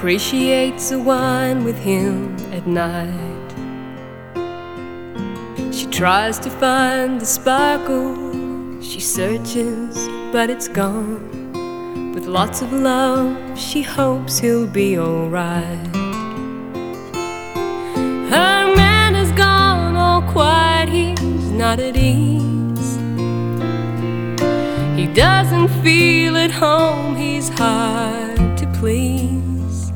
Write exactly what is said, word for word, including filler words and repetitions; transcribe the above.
appreciates a wine with him at night. She tries to find the sparkle, she searches, but it's gone. With lots of love, she hopes he'll be alright. Her man is gone, all quiet, he's not at ease. He doesn't feel at home, he's hard to please.